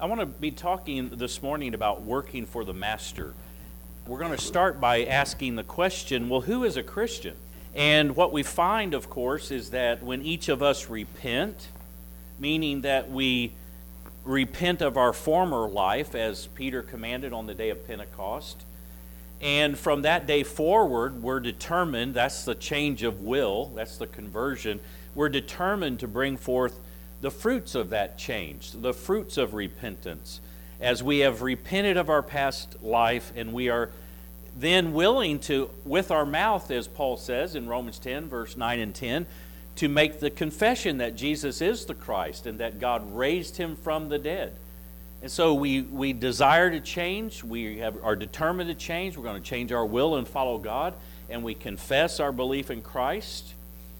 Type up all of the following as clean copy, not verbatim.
I want to be talking this morning about working for the Master. We're going to start by asking the question, well, who is a Christian? And what we find, of course, is that when each of us repent, meaning that we repent of our former life, as Peter commanded on the day of Pentecost, and from that day forward, we're determined, that's the change of will, that's the conversion, we're determined to bring forth the fruits of that change, the fruits of repentance, as we have repented of our past life, and we are then willing to, with our mouth, as Paul says in Romans 10, verse 9 and 10, to make the confession that Jesus is the Christ and that God raised him from the dead. And so we desire to change, are determined to change, we're going to change our will and follow God, and we confess our belief in Christ.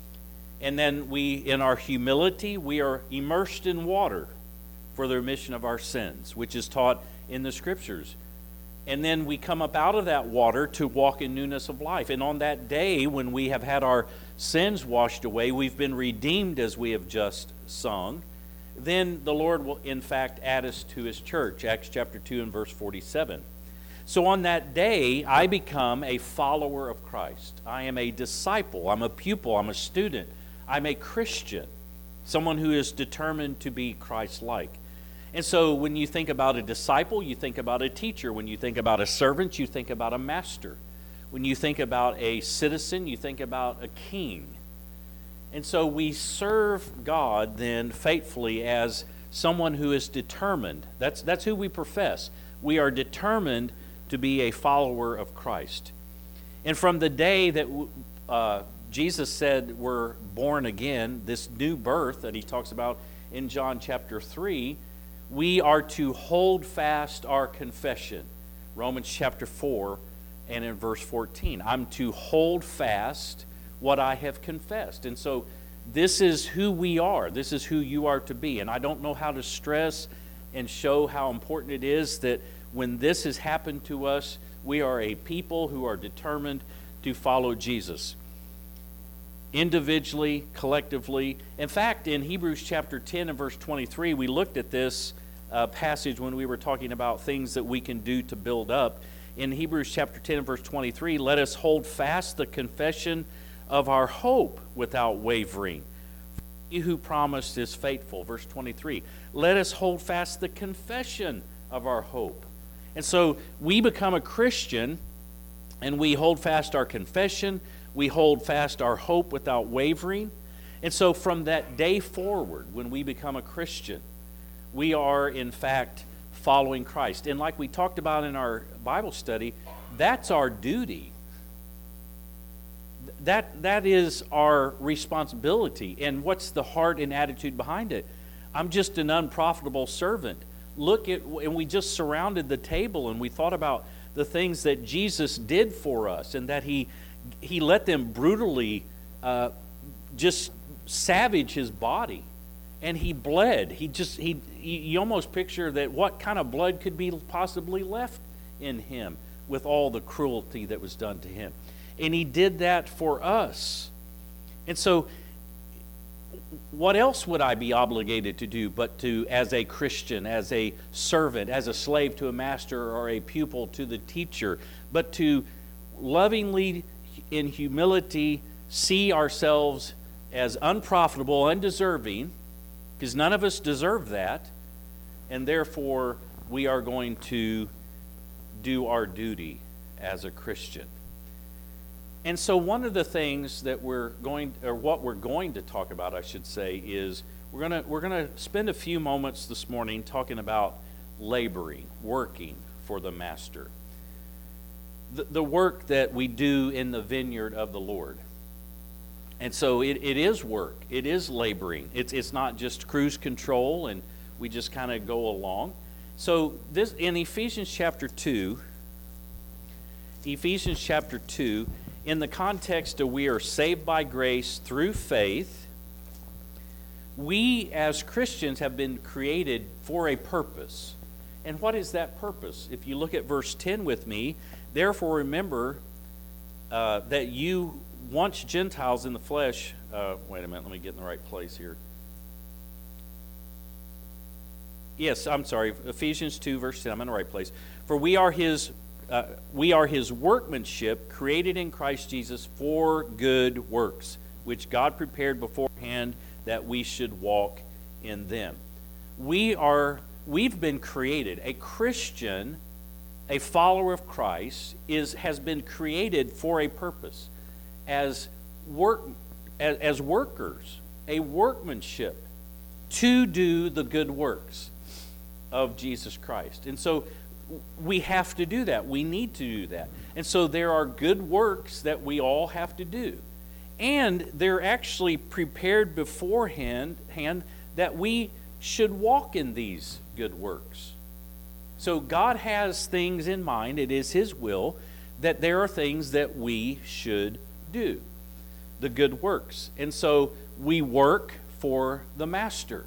And then in our humility, we are immersed in water for the remission of our sins, which is taught in the Scriptures. And then we come up out of that water to walk in newness of life. And on that day, when we have had our sins washed away, we've been redeemed as we have just sung, then the Lord will, in fact, add us to His church, Acts chapter 2 and verse 47. So on that day, I become a follower of Christ. I am a disciple. I'm a pupil. I'm a student. I'm a Christian, someone who is determined to be Christ-like. And so when you think about a disciple, you think about a teacher. When you think about a servant, you think about a master. When you think about a citizen, you think about a king. And so we serve God then faithfully as someone who is determined. That's who we profess. We are determined to be a follower of Christ. And from the day that Jesus said we're born again, this new birth that he talks about in John chapter 3, we are to hold fast our confession. Romans chapter 4 and in verse 14. I'm to hold fast what I have confessed. And so this is who we are. This is who you are to be. And I don't know how to stress and show how important it is that when this has happened to us, we are a people who are determined to follow Jesus. Individually, collectively. In fact, in Hebrews chapter 10 and verse 23, we looked at this passage when we were talking about things that we can do to build up. In Hebrews chapter 10 and verse 23, let us hold fast the confession of our hope without wavering. He who promised is faithful. Verse 23, let us hold fast the confession of our hope. And so we become a Christian and we hold fast our confession. We hold fast our hope without wavering. And so from that day forward, when we become a Christian, we are in fact following Christ. And like we talked about in our Bible study, that's our duty. That is our responsibility. And what's the heart and attitude behind it? I'm just an unprofitable servant. And we just surrounded the table and we thought about the things that Jesus did for us and that He let them brutally just savage His body. And He bled. You almost picture that what kind of blood could be possibly left in Him with all the cruelty that was done to Him. And He did that for us. And so what else would I be obligated to do but to, as a Christian, as a servant, as a slave to a master or a pupil to the teacher, but to lovingly, in humility, see ourselves as unprofitable, undeserving, because none of us deserve that, and therefore we are going to do our duty as a Christian. And so one of the things that what we're going to talk about, I should say, is we're going to spend a few moments this morning talking about laboring, working for the Master. The work that we do in the vineyard of the Lord. And so it is work. It is laboring. It's not just cruise control and we just kind of go along. So this in Ephesians chapter 2, in the context of we are saved by grace through faith, we as Christians have been created for a purpose. And what is that purpose? If you look at verse 10 with me, therefore remember that you once Gentiles in the flesh, wait a minute, let me get in the right place here. Yes, I'm sorry. Ephesians 2, verse 10. I'm in the right place. For we are his workmanship, created in Christ Jesus for good works, which God prepared beforehand that we should walk in them. We've been created. A Christian, a follower of Christ, has been created for a purpose, as workers, a workmanship to do the good works of Jesus Christ. And so we have to do that. We need to do that. And so there are good works that we all have to do. And they're actually prepared beforehand that we should walk in these good works. So God has things in mind. It is His will that there are things that we should do, the good works. And so we work for the Master.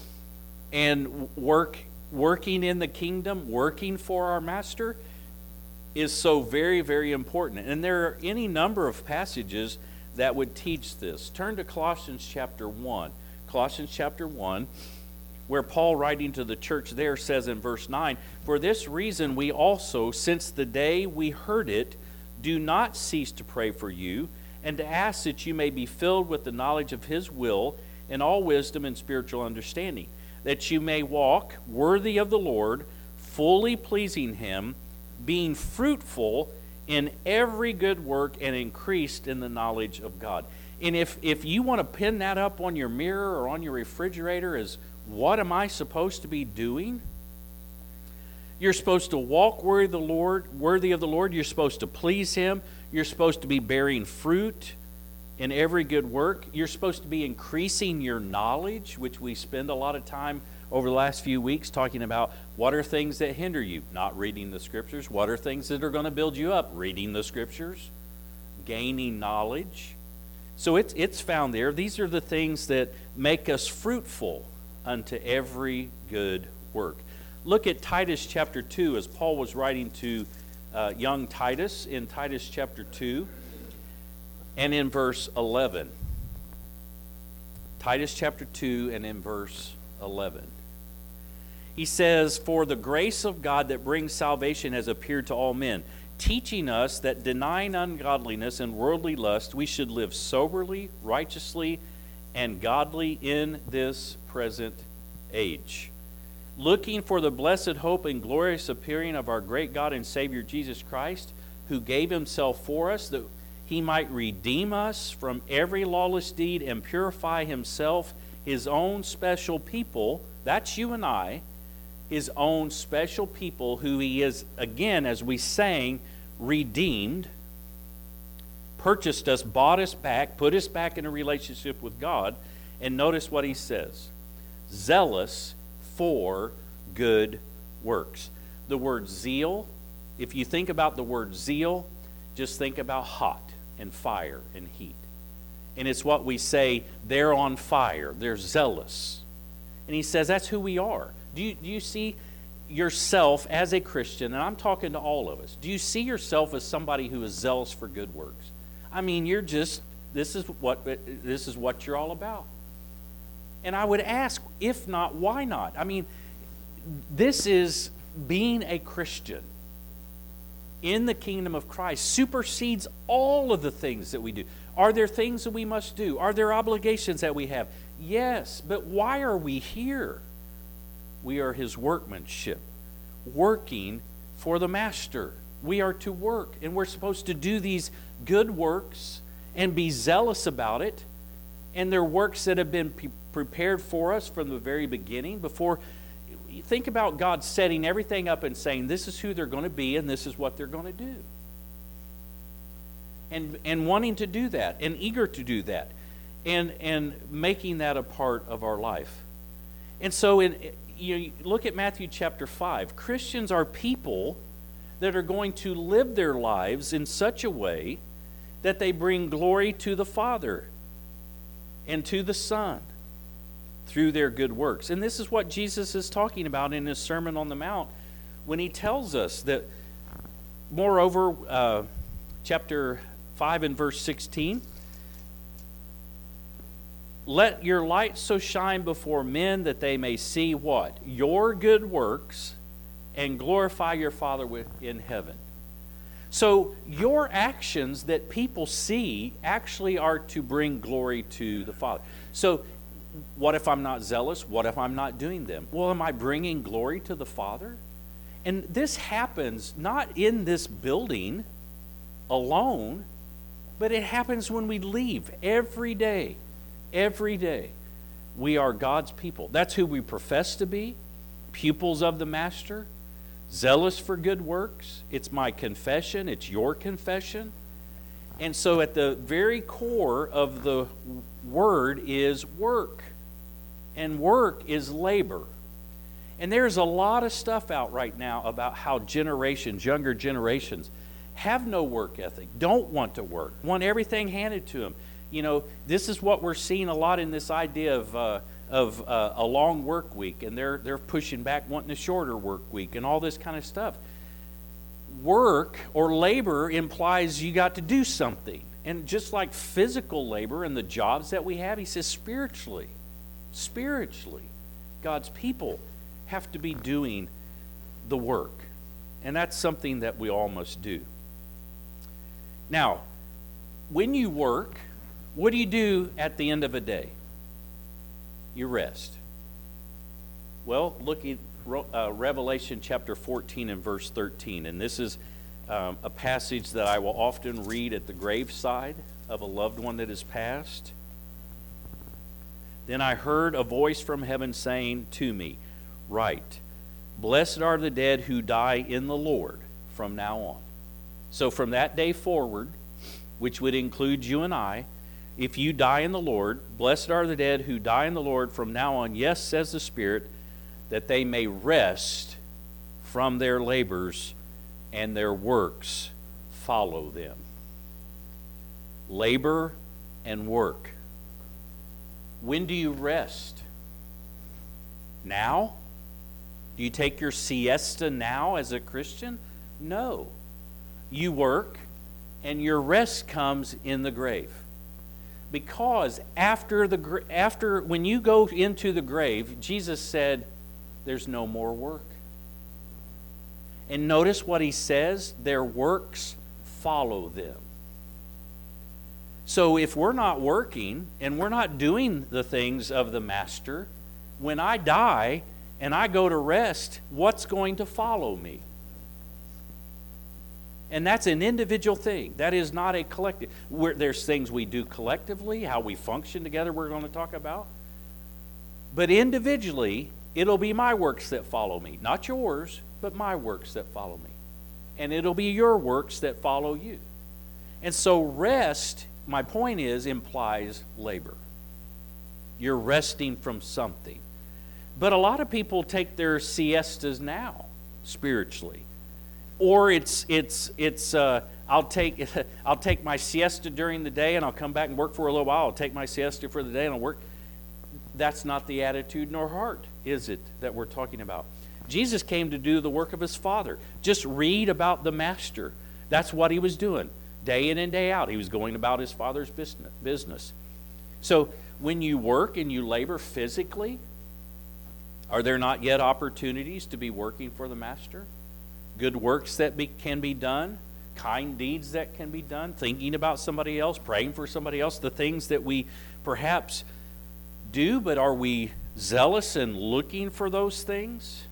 And working in the kingdom, working for our Master, is so very, very important. And there are any number of passages that would teach this. Turn to Colossians chapter 1. Colossians chapter 1, where Paul, writing to the church there, says in verse 9, "For this reason we also, since the day we heard it, do not cease to pray for you, and to ask that you may be filled with the knowledge of His will in all wisdom and spiritual understanding, that you may walk worthy of the Lord, fully pleasing Him, being fruitful in every good work and increased in the knowledge of God." And if you want to pin that up on your mirror or on your refrigerator as what am I supposed to be doing? You're supposed to walk worthy of the Lord. You're supposed to please Him. You're supposed to be bearing fruit in every good work. You're supposed to be increasing your knowledge, which we spend a lot of time over the last few weeks talking about. What are things that hinder you? Not reading the Scriptures. What are things that are going to build you up? Reading the Scriptures, gaining knowledge. So it's found there. These are the things that make us fruitful unto every good work. Look at Titus chapter 2 as Paul was writing to young Titus in Titus chapter 2 and in verse 11. Titus chapter 2 and in verse 11. He says, "For the grace of God that brings salvation has appeared to all men, teaching us that denying ungodliness and worldly lust, we should live soberly, righteously, and godly in this present age, looking for the blessed hope and glorious appearing of our great God and Savior Jesus Christ, who gave Himself for us, that He might redeem us from every lawless deed and purify Himself, His own special people," that's you and I, His own special people, who He is, again, as we sang, redeemed, purchased us, bought us back, put us back in a relationship with God. And notice what he says, zealous for good works. The word zeal, if you think about the word zeal, just think about hot and fire and heat. And it's what we say, they're on fire, they're zealous. And he says that's who we are. Do you see yourself as a Christian, and I'm talking to all of us, do you see yourself as somebody who is zealous for good works? I mean, this is what you're all about. And I would ask, if not, why not? I mean, this is being a Christian in the kingdom of Christ supersedes all of the things that we do. Are there things that we must do? Are there obligations that we have? Yes, but why are we here? We are His workmanship, working for the Master. We are to work, and we're supposed to do these good works and be zealous about it. And they're works that have been prepared for us from the very beginning. Before, think about God setting everything up and saying, this is who they're going to be and this is what they're going to do. And wanting to do that, and eager to do that, and making that a part of our life. And so you look at Matthew chapter 5. Christians are people that are going to live their lives in such a way that they bring glory to the Father and to the Son through their good works. And this is what Jesus is talking about in His Sermon on the Mount when He tells us that, moreover, chapter 5 and verse 16, Let your light so shine before men that they may see what? Your good works and glorify your Father in heaven. So your actions that people see actually are to bring glory to the Father. So what if I'm not zealous? What if I'm not doing them? Well, am I bringing glory to the Father? And this happens not in this building alone, but it happens when we leave every day. Every day. We are God's people. That's who we profess to be, pupils of the Master, zealous for good works. It's my confession. It's your confession. And so at the very core of the word is work. And work is labor. And there's a lot of stuff out right now about how generations, younger generations, have no work ethic, don't want to work, want everything handed to them. You know, this is what we're seeing a lot in this idea of a long work week, and they're pushing back wanting a shorter work week and all this kind of stuff. Work or labor implies you got to do something. And just like physical labor and the jobs that we have, he says spiritually, God's people have to be doing the work. And that's something that we all must do. Now, when you work, what do you do at the end of a day? You rest. Well, look at Revelation chapter 14 and verse 13. And this is a passage that I will often read at the graveside of a loved one that has passed. Then I heard a voice from heaven saying to me, "Write, blessed are the dead who die in the Lord from now on." So from that day forward, which would include you and I, if you die in the Lord, blessed are the dead who die in the Lord from now on, yes, says the Spirit, that they may rest from their labors and their works follow them. Labor and work. When do you rest? Now? Do you take your siesta now as a Christian? No. You work, and your rest comes in the grave. Because after when you go into the grave, Jesus said, there's no more work. And notice what he says, their works follow them. So if we're not working and we're not doing the things of the Master, when I die and I go to rest, what's going to follow me? And that's an individual thing. That is not a collective. There's things we do collectively, how we function together we're going to talk about. But individually, it'll be my works that follow me. Not yours, but my works that follow me. And it'll be your works that follow you. And so rest, my point is, implies labor. You're resting from something. But a lot of people take their siestas now, spiritually. Or I'll take my siesta during the day and I'll come back and work for a little while. I'll take my siesta for the day and I'll work. That's not the attitude nor heart, is it, that we're talking about? Jesus came to do the work of his Father. Just read about the Master. That's what he was doing. Day in and day out, he was going about his Father's business. So when you work and you labor physically, are there not yet opportunities to be working for the Master? Good works that can be done, kind deeds that can be done, thinking about somebody else, praying for somebody else, the things that we perhaps do, but are we zealous and looking for those things?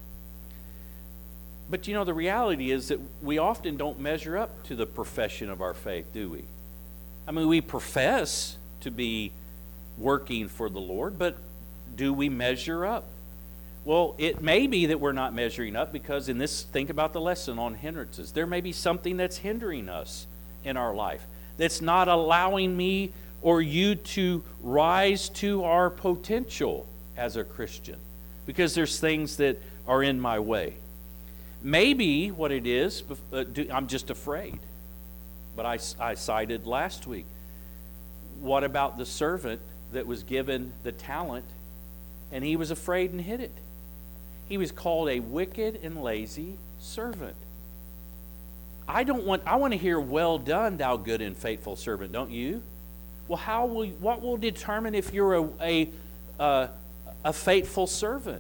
But you know, the reality is that we often don't measure up to the profession of our faith, do we? I mean, we profess to be working for the Lord, but do we measure up? Well, it may be that we're not measuring up because in this, think about the lesson on hindrances. There may be something that's hindering us in our life, that's not allowing me or you to rise to our potential as a Christian, because there's things that are in my way. Maybe what it is, I'm just afraid. But I cited last week, what about the servant that was given the talent and he was afraid and hid it? He was called a wicked and lazy servant. I want to hear, "Well done, thou good and faithful servant," don't you? Well, what will determine if you're a faithful servant?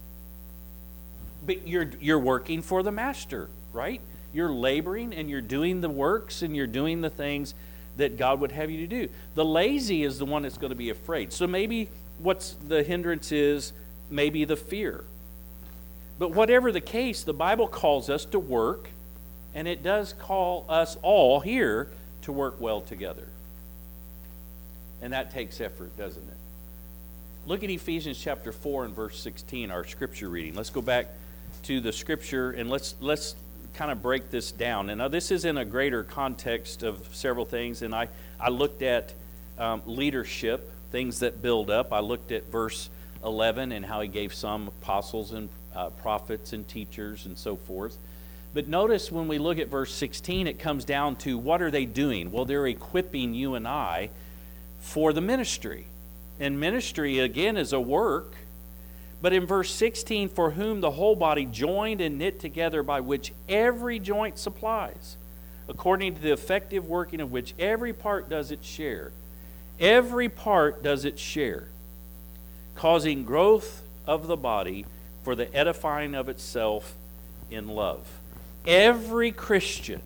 But you're working for the master, right? You're laboring and you're doing the works and you're doing the things that God would have you to do. The lazy is the one that's going to be afraid. So maybe what's the hindrance is maybe the fear. But whatever the case, the Bible calls us to work, and it does call us all here to work well together. And that takes effort, doesn't it? Look at Ephesians chapter 4 and verse 16, our scripture reading. Let's go back to the scripture and let's kind of break this down. And now this is in a greater context of several things. And I looked at leadership, things that build up. I looked at verse 11 and how he gave some apostles and prophets and teachers and so forth. But notice when we look at verse 16, it comes down to what are they doing? Well, they're equipping you and I for the ministry. And ministry, again, is a work. But in verse 16, for whom the whole body joined and knit together by which every joint supplies, according to the effective working of which every part does its share. Every part does its share, causing growth of the body for the edifying of itself in love. Every Christian,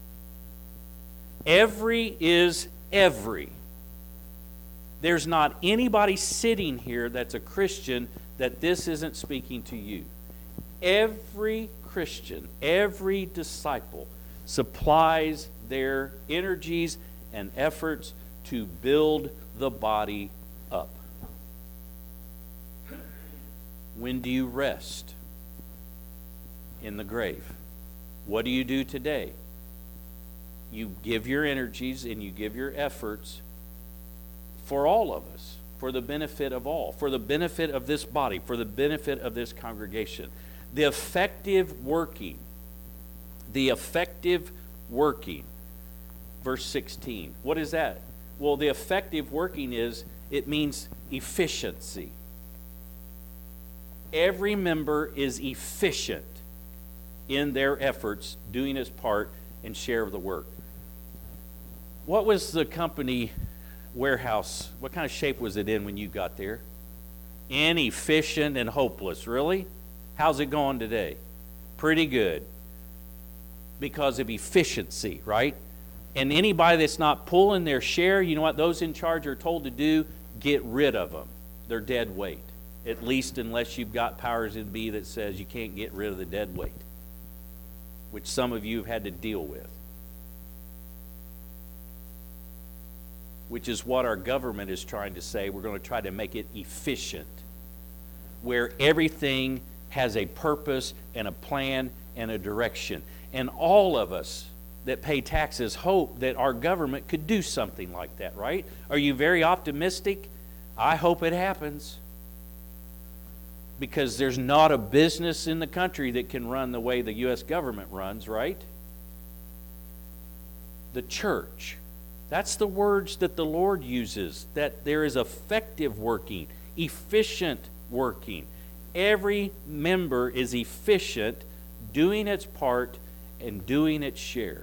every is every. There's not anybody sitting here that's a Christian that this isn't speaking to you. Every Christian, every disciple supplies their energies and efforts to build the body up. When do you rest? In the grave. What do you do today? You give your energies and you give your efforts for all of us, for the benefit of all, for the benefit of this body, for the benefit of this congregation. The effective working, verse 16. What is that? Well, the effective working it means efficiency. Every member is efficient in their efforts, doing his part and share of the work. What was the company warehouse, what kind of shape was it in when you got there? Inefficient and hopeless. Really? How's it going today? Pretty good. Because of efficiency, right? And anybody that's not pulling their share, you know what those in charge are told to do? Get rid of them. They're dead weight. At least unless you've got powers in B that says you can't get rid of the dead weight, which some of you have had to deal with. Which is what our government is trying to say. We're going to try to make it efficient, where everything has a purpose and a plan and a direction. And all of us that pay taxes hope that our government could do something like that, right? Are you very optimistic? I hope it happens. Because there's not a business in the country that can run the way the U.S. government runs, right? The church. That's the words that the Lord uses, that there is effective working, efficient working. Every member is efficient, doing its part and doing its share.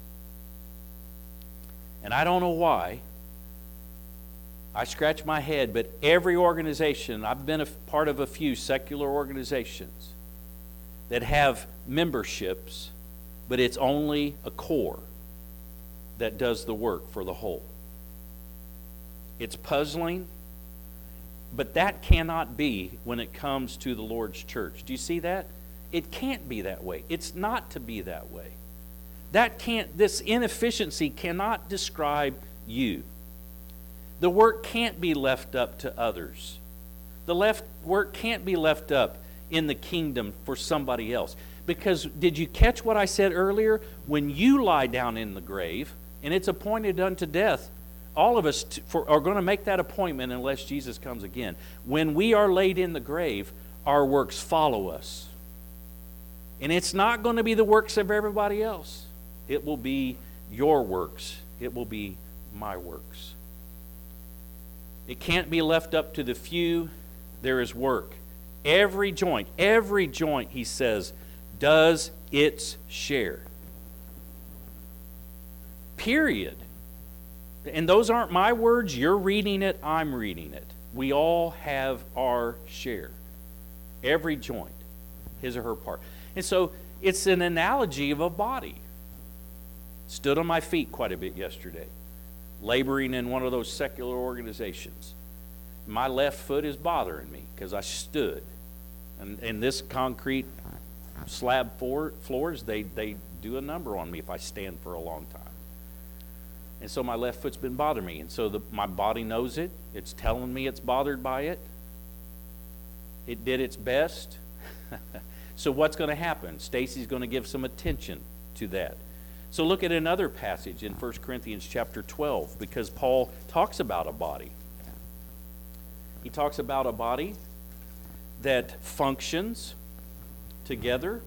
And I don't know why. I scratch my head, but every organization, I've been a part of a few secular organizations that have memberships, but it's only a core that does the work for the whole. It's puzzling, but that cannot be when it comes to the Lord's church. Do you see that? It can't be that way. It's not to be that way. This inefficiency cannot describe you. The work can't be left up to others. The work can't be left up in the kingdom for somebody else. Because did you catch what I said earlier? When you lie down in the grave, and it's appointed unto death, all of us are going to make that appointment unless Jesus comes again. When we are laid in the grave, our works follow us. And it's not going to be the works of everybody else. It will be your works. It will be my works. It can't be left up to the few. There is work. Every joint, he says, does its share. Period. And those aren't my words. You're reading it. I'm reading it. We all have our share. Every joint, his or her part. And so it's an analogy of a body. Stood on my feet quite a bit yesterday, laboring in one of those secular organizations. My left foot is bothering me because I stood. And this concrete slab floors, they do a number on me if I stand for a long time. And so my left foot's been bothering me. And so my body knows it. It's telling me it's bothered by it. It did its best. So what's going to happen? Stacy's going to give some attention to that. So look at another passage in 1 Corinthians chapter 12, because Paul talks about a body. He talks about a body that functions together.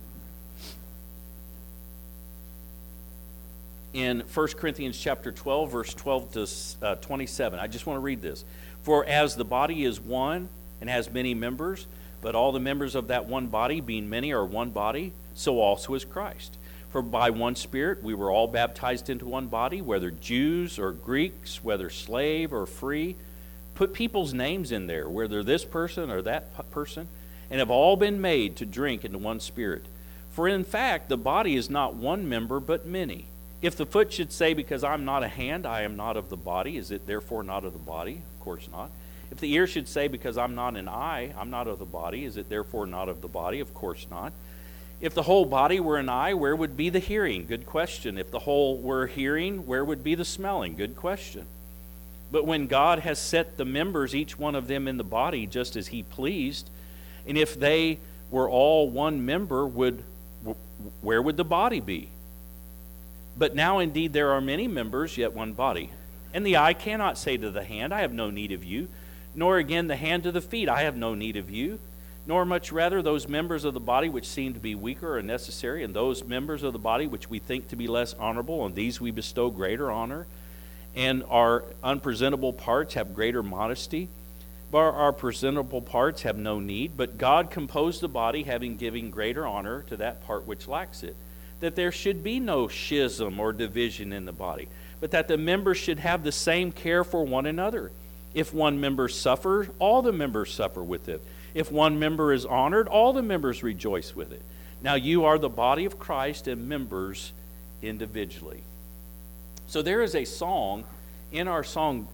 In 1 Corinthians chapter 12, verse 12 to 27. I just want to read this. For as the body is one and has many members, but all the members of that one body, being many, are one body, so also is Christ. For by one Spirit we were all baptized into one body, whether Jews or Greeks, whether slave or free. Put people's names in there, whether this person or that person, and have all been made to drink into one Spirit. For in fact, the body is not one member, but many. If the foot should say, because I'm not a hand, I am not of the body, is it therefore not of the body? Of course not. If the ear should say, because I'm not an eye, I'm not of the body, is it therefore not of the body? Of course not. If the whole body were an eye, where would be the hearing? Good question. If the whole were hearing, where would be the smelling? Good question. But when God has set the members, each one of them in the body, just as he pleased, and if they were all one member, where would the body be? But now indeed there are many members, yet one body. And the eye cannot say to the hand, I have no need of you, nor again the hand to the feet, I have no need of you, nor much rather those members of the body which seem to be weaker are necessary, and those members of the body which we think to be less honorable, on these we bestow greater honor, and our unpresentable parts have greater modesty, but our presentable parts have no need. But God composed the body, having given greater honor to that part which lacks it, that there should be no schism or division in the body, but that the members should have the same care for one another. If one member suffers, all the members suffer with it. If one member is honored, all the members rejoice with it. Now you are the body of Christ and members individually. So there is a song in our song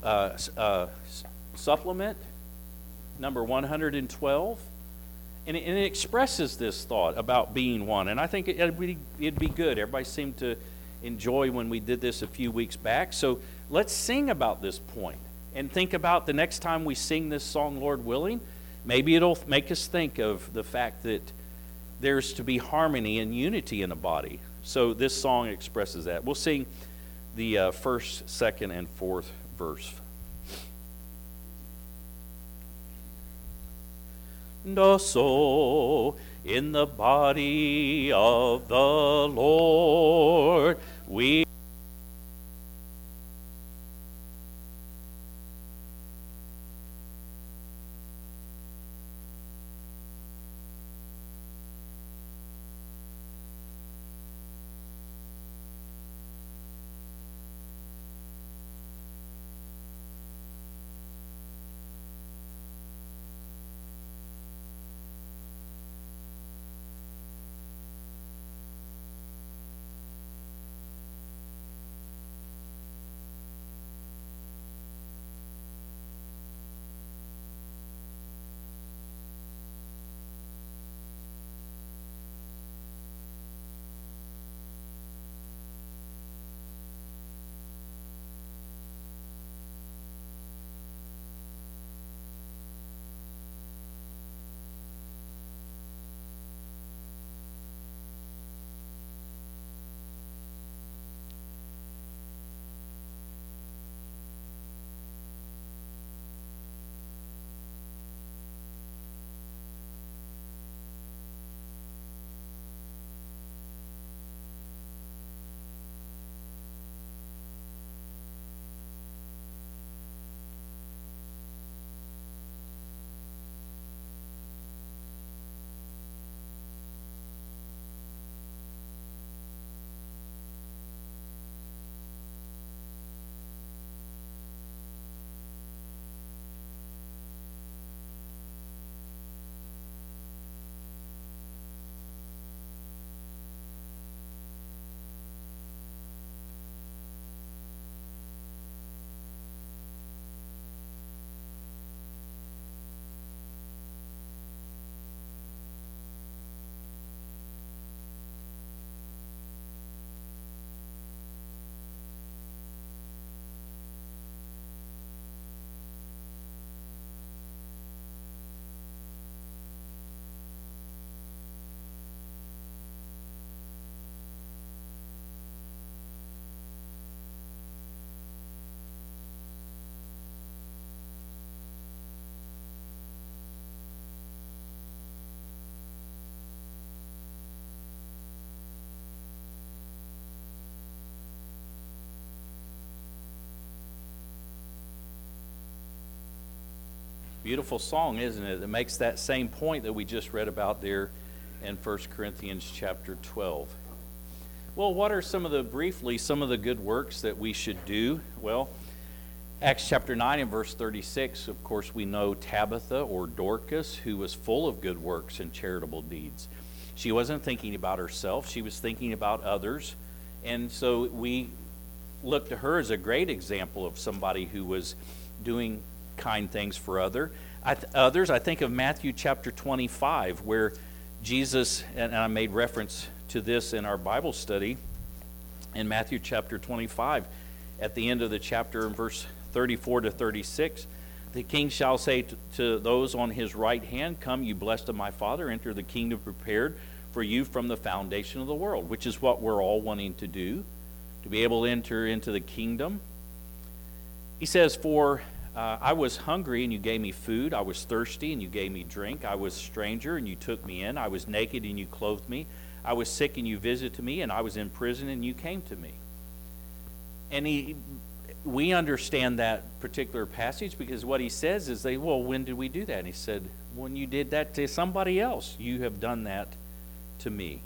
supplement, number 112, and it expresses this thought about being one. And I think it'd be good. Everybody seemed to enjoy when we did this a few weeks back. So let's sing about this point and think about the next time we sing this song, Lord willing. Maybe it'll make us think of the fact that there's to be harmony and unity in a body. So this song expresses that. We'll sing the first, second, and fourth verse. And so in the body of the Lord we Beautiful song, isn't it? It makes that same point that we just read about there in 1 Corinthians chapter 12. Well, what are some of the good works that we should do? Well, Acts chapter 9 and verse 36, of course, we know Tabitha, or Dorcas, who was full of good works and charitable deeds. She wasn't thinking about herself, she was thinking about others. And so we look to her as a great example of somebody who was doing kind things for others. I think of Matthew chapter 25, where Jesus, and I made reference to this in our Bible study, in Matthew chapter 25, at the end of the chapter in verse 34 to 36, the king shall say to those on his right hand, "Come, you blessed of my Father, enter the kingdom prepared for you from the foundation of the world," which is what we're all wanting to do, to be able to enter into the kingdom. He says, "For I was hungry, and you gave me food. I was thirsty, and you gave me drink. I was a stranger, and you took me in. I was naked, and you clothed me. I was sick, and you visited me. And I was in prison, and you came to me." And we understand that particular passage because what he says is, well, when did we do that? And he said, when you did that to somebody else, you have done that to me.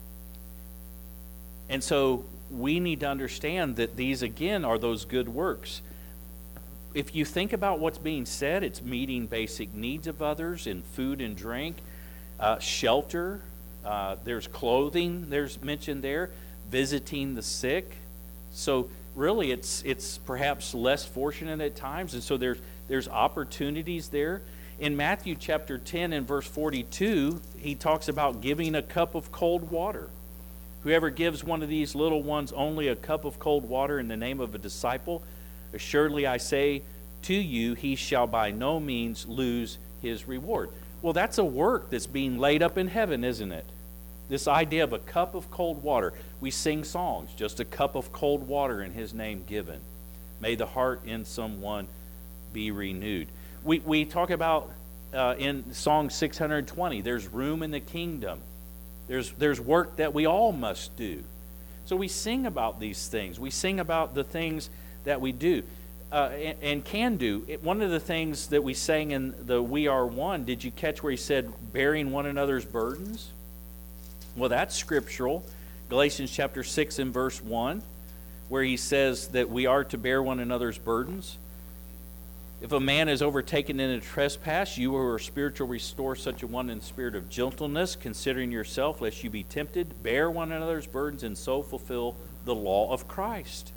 And so we need to understand that these, again, are those good works. If you think about what's being said, it's meeting basic needs of others in food and drink, shelter, there's clothing, there's mentioned there, visiting the sick. So really it's perhaps less fortunate at times, and so there's opportunities there. In Matthew chapter 10 and verse 42, he talks about giving a cup of cold water. Whoever gives one of these little ones only a cup of cold water in the name of a disciple, assuredly I say to you, he shall by no means lose his reward. Well, that's a work that's being laid up in heaven, isn't it? This idea of a cup of cold water. We sing songs, just a cup of cold water in his name given. May the heart in someone be renewed. We talk about in Song 620, there's room in the kingdom. There's work that we all must do. So we sing about these things. We sing about the things that we do and can do. One of the things that we sang in the We Are One, did you catch where he said, bearing one another's burdens? Well, that's scriptural. Galatians chapter 6 and verse 1, where he says that we are to bear one another's burdens. If a man is overtaken in a trespass, you who are spiritual restore such a one in the spirit of gentleness, considering yourself, lest you be tempted. Bear one another's burdens, and so fulfill the law of Christ.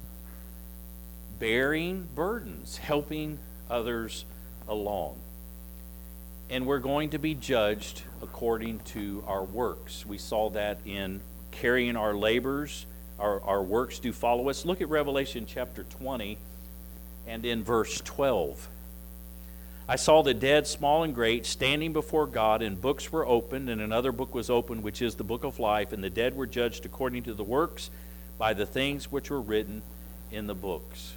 Bearing burdens, helping others along. And we're going to be judged according to our works. We saw that in carrying our labors. Our works do follow us. Look at Revelation chapter 20 and in verse 12. I saw the dead, small and great, standing before God, and books were opened, and another book was opened, which is the book of life, and the dead were judged according to the works by the things which were written in the books.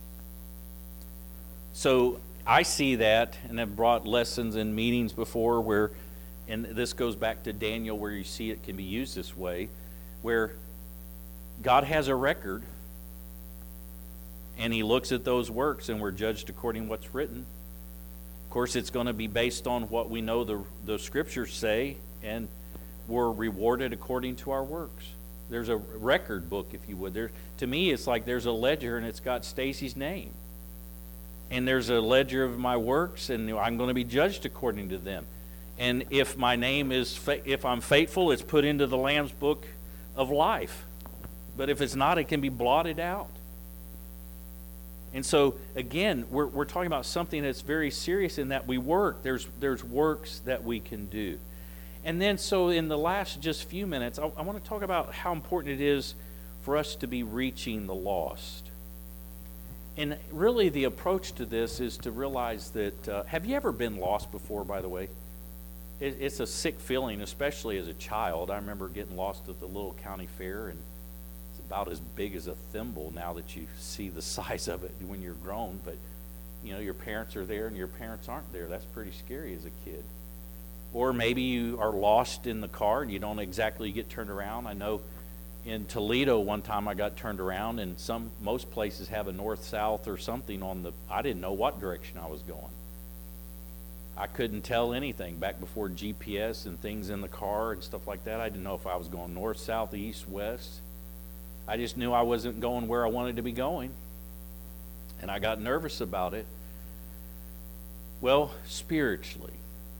So I see that, and I've brought lessons and meetings before where, and this goes back to Daniel, where you see it can be used this way, where God has a record, and he looks at those works, and we're judged according to what's written. Of course, it's going to be based on what we know the scriptures say, and we're rewarded according to our works. There's a record book, if you would. To me, it's like there's a ledger, and it's got Stacy's name. And there's a ledger of my works, and I'm going to be judged according to them. And if my name is, if I'm faithful, it's put into the Lamb's book of life. But if it's not, it can be blotted out. And so, again, we're talking about something that's very serious in that we work. There's works that we can do. And then, so in the last just few minutes, I want to talk about how important it is for us to be reaching the lost. And really the approach to this is to realize that, have you ever been lost before, by the way? It's a sick feeling, especially as a child. I remember getting lost at the little county fair, and it's about as big as a thimble now that you see the size of it when you're grown. But, you know, your parents are there and your parents aren't there. That's pretty scary as a kid. Or maybe you are lost in the car and you don't exactly get turned around. I know in Toledo one time I got turned around, and most places have a north-south or something on the, I didn't know what direction I was going. I couldn't tell anything back before GPS and things in the car and stuff like that. I didn't know if I was going north, south, east, west. I just knew I wasn't going where I wanted to be going. And I got nervous about it. Well, spiritually,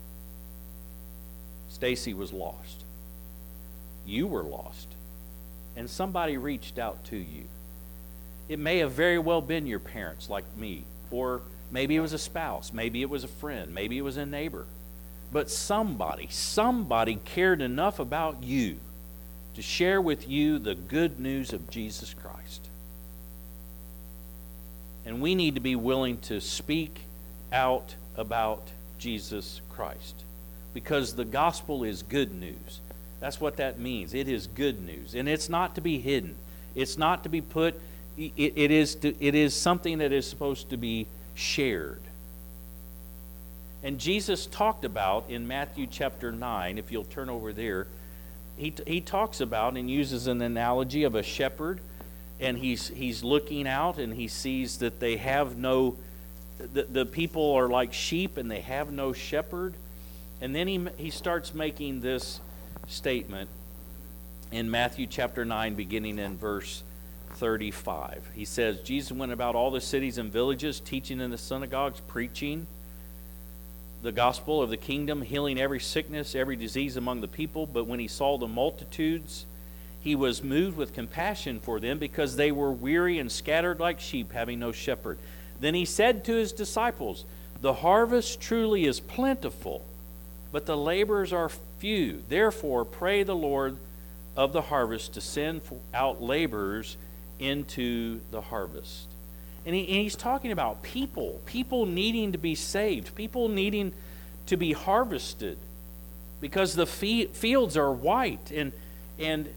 Stacy was lost. You were lost. And somebody reached out to you. It may have very well been your parents like me, or maybe it was a spouse, maybe it was a friend, maybe it was a neighbor. But somebody cared enough about you to share with you the good news of Jesus Christ. And we need to be willing to speak out about Jesus Christ, because the gospel is good news. That's what that means. It is good news, and it's not to be hidden. It's not to be put. It is something that is supposed to be shared. And Jesus talked about in Matthew chapter 9, if you'll turn over there, he talks about and uses an analogy of a shepherd, and he's looking out and he sees that they have no, the people are like sheep and they have no shepherd. And then he starts making this statement in Matthew chapter 9, beginning in verse 35. He says, Jesus went about all the cities and villages, teaching in the synagogues, preaching the gospel of the kingdom, healing every sickness, every disease among the people. But when he saw the multitudes, he was moved with compassion for them, because they were weary and scattered like sheep, having no shepherd. Then he said to his disciples, the harvest truly is plentiful, but the laborers are few. Therefore, pray the Lord of the harvest to send out laborers into the harvest. And he's talking about people needing to be saved, people needing to be harvested, because the fields are white, and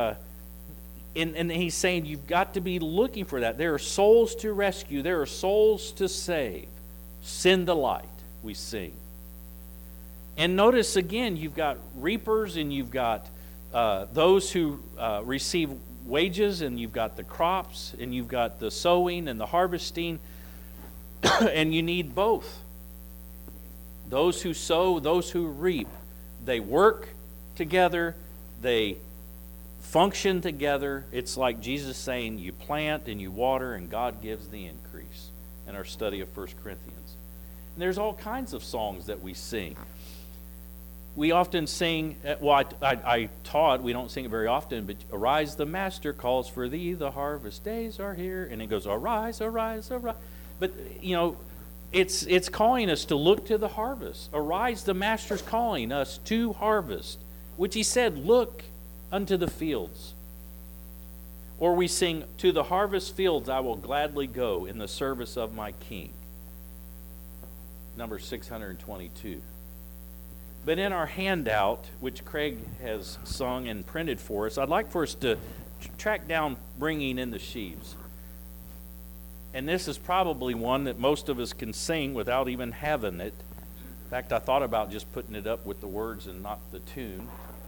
he's saying you've got to be looking for that. There are souls to rescue, there are souls to save. Send the light, we sing. And notice again, you've got reapers, and you've got those who receive wages, and you've got the crops, and you've got the sowing and the harvesting, and you need both. Those who sow, those who reap, they work together, they function together. It's like Jesus saying, you plant and you water, and God gives the increase, in our study of 1 Corinthians. And there's all kinds of songs that we sing. We often sing, I taught, we don't sing it very often, but arise, the master calls for thee, the harvest days are here. And it goes, arise, arise, arise. But, it's calling us to look to the harvest. Arise, the master's calling us to harvest, which he said, look unto the fields. Or we sing, to the harvest fields I will gladly go in the service of my King. Number 622. But in our handout, which Craig has sung and printed for us, I'd like for us to track down Bringing in the Sheaves. And this is probably one that most of us can sing without even having it. In fact, I thought about just putting it up with the words and not the tune.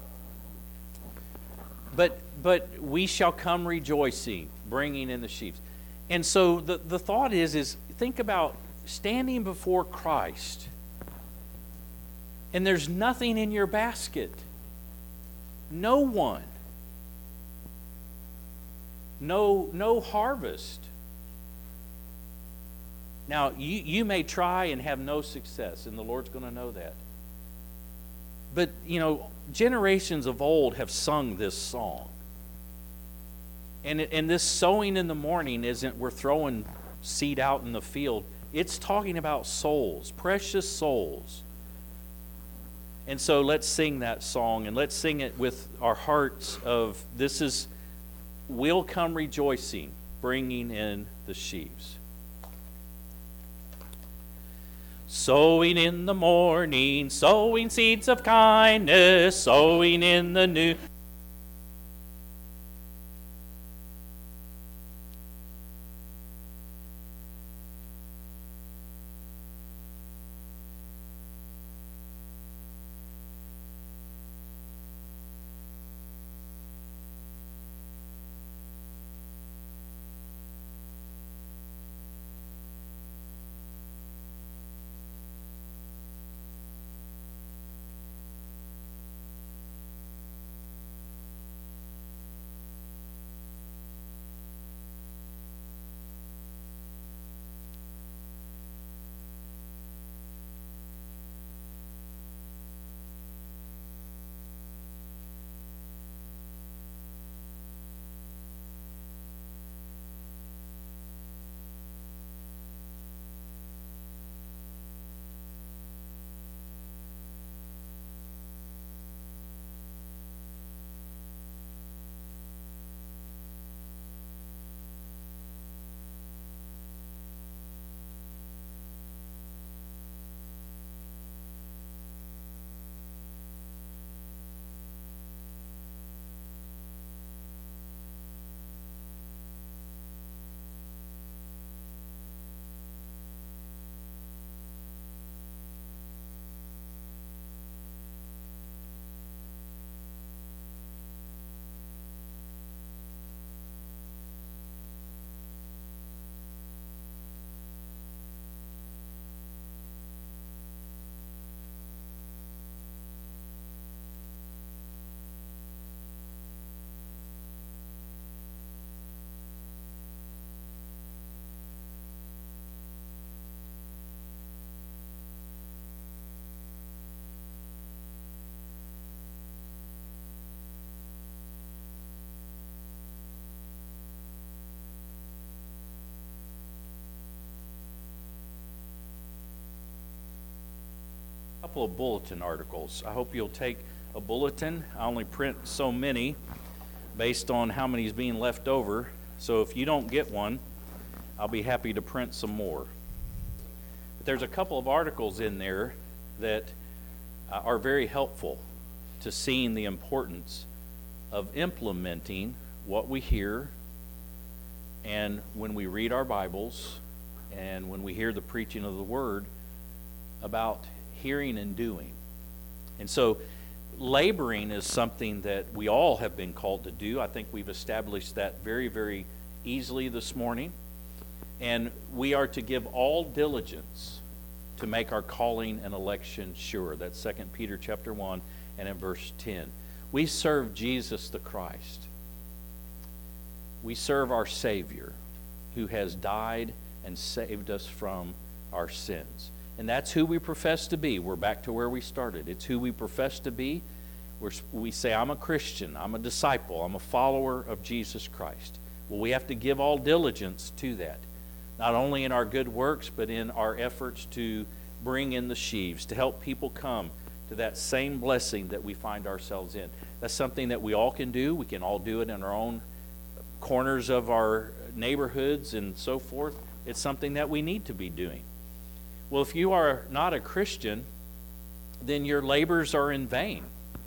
But we shall come rejoicing, bringing in the sheaves. And so the thought is think about standing before Christ, and there's nothing in your basket. No one. No harvest. Now, you may try and have no success, and the Lord's going to know that. But, generations of old have sung this song. And this sowing in the morning isn't we're throwing seed out in the field. It's talking about souls, precious souls. And so let's sing that song, and let's sing it with our hearts of, this is, we'll come rejoicing, bringing in the sheaves. Sowing in the morning, sowing seeds of kindness, sowing in the new. couple of bulletin articles. I hope you'll take a bulletin. I only print so many based on how many is being left over. So if you don't get one, I'll be happy to print some more. But there's a couple of articles in there that are very helpful to seeing the importance of implementing what we hear, and when we read our Bibles and when we hear the preaching of the Word, about hearing and doing. And so laboring is something that we all have been called to do. I think we've established that very, very easily this morning. And we are to give all diligence to make our calling and election sure. That's 2 Peter chapter 1 and in verse 10. We serve Jesus the Christ. We serve our Savior who has died and saved us from our sins. And that's who we profess to be. We're back to where we started. It's who we profess to be. We say, I'm a Christian, I'm a disciple, I'm a follower of Jesus Christ. Well, we have to give all diligence to that, not only in our good works, but in our efforts to bring in the sheaves, to help people come to that same blessing that we find ourselves in. That's something that we all can do. We can all do it in our own corners of our neighborhoods and so forth. It's something that we need to be doing. Well, if you are not a Christian, then your labors are in vain.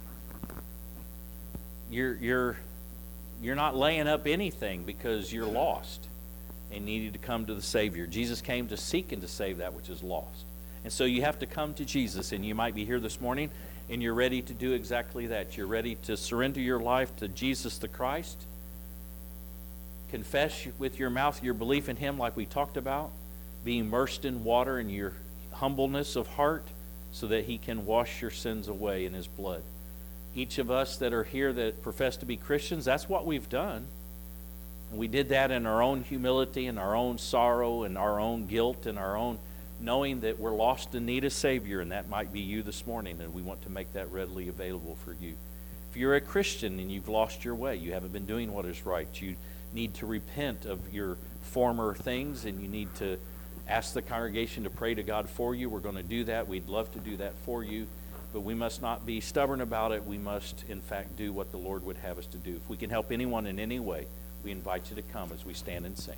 You're not laying up anything because you're lost and needed to come to the Savior. Jesus came to seek and to save that which is lost. And so you have to come to Jesus, and you might be here this morning and you're ready to do exactly that. You're ready to surrender your life to Jesus the Christ, confess with your mouth your belief in Him like we talked about, be immersed in water in your humbleness of heart so that He can wash your sins away in His blood. Each of us that are here that profess to be Christians, that's what we've done. And we did that in our own humility and our own sorrow and our own guilt and our own knowing that we're lost and need a Savior, and that might be you this morning, and we want to make that readily available for you. If you're a Christian and you've lost your way, you haven't been doing what is right, you need to repent of your former things, and you need to ask the congregation to pray to God for you. We're going to do that. We'd love to do that for you, but we must not be stubborn about it. We must, in fact, do what the Lord would have us to do. If we can help anyone in any way, we invite you to come as we stand and sing.